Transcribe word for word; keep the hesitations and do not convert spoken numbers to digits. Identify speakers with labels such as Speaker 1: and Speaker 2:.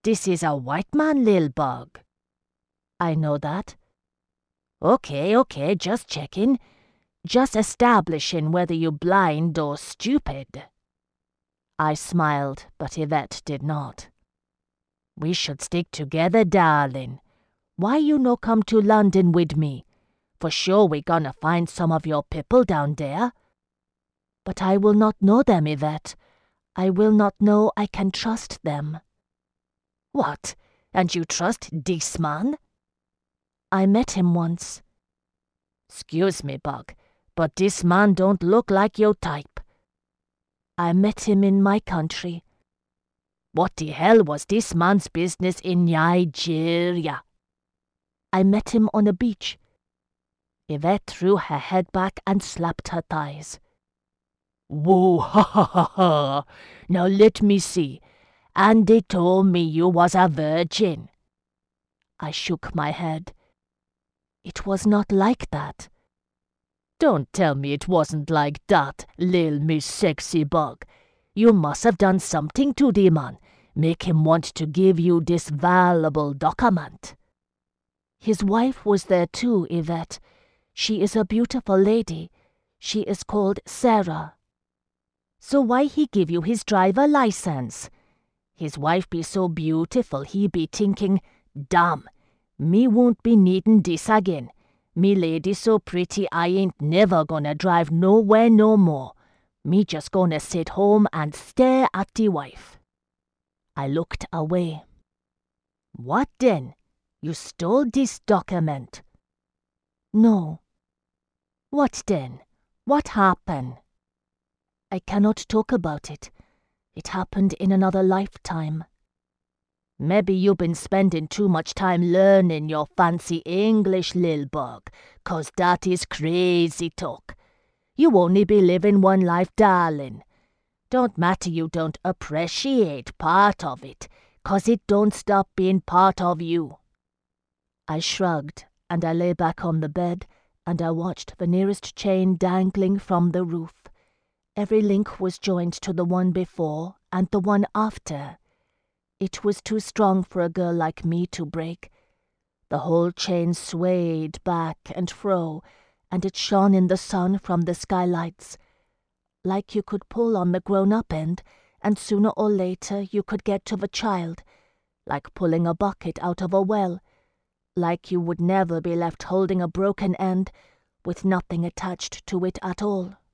Speaker 1: This is a white man, lil bug. I know that. Okay, okay, just checking. Just establishing whether you blind or stupid. I smiled, but Yvette did not. We should stick together, darling. Why you no come to London with me? For sure we gonna find some of your people down there. But I will not know them, Yvette. I will not know I can trust them. What? And you trust this man? I met him once. Excuse me, Bug, but this man don't look like your type. I met him in my country. What the hell was this man's business in Nigeria? I met him on a beach. Yvette threw her head back and slapped her thighs. Whoa, ha ha ha ha. Now let me see. And they told me you was a virgin. I shook my head. It was not like that. Don't tell me it wasn't like that, lil Miss Sexy Bug. You must have done something to the man, make him want to give you this valuable document. His wife was there too, Yvette. She is a beautiful lady. She is called Sarah. So why he give you his driver license? His wife be so beautiful he be thinking, damn, me won't be needing this again. Me lady so pretty I ain't never gonna drive nowhere no more. Me just gonna sit home and stare at the wife. I looked away. What then? You stole this document? No. What then? What happened? I cannot talk about it. It happened in another lifetime. Maybe you been spending too much time learning your fancy English, lil bug, 'cause that is crazy talk. You only be living one life, darling. Don't matter you don't appreciate part of it, 'cause it don't stop being part of you. I shrugged, and I lay back on the bed, and I watched the nearest chain dangling from the roof. Every link was joined to the one before and the one after. It was too strong for a girl like me to break. The whole chain swayed back and fro, and it shone in the sun from the skylights. Like you could pull on the grown-up end, and sooner or later you could get to the child. Like pulling a bucket out of a well. Like you would never be left holding a broken end, with nothing attached to it at all.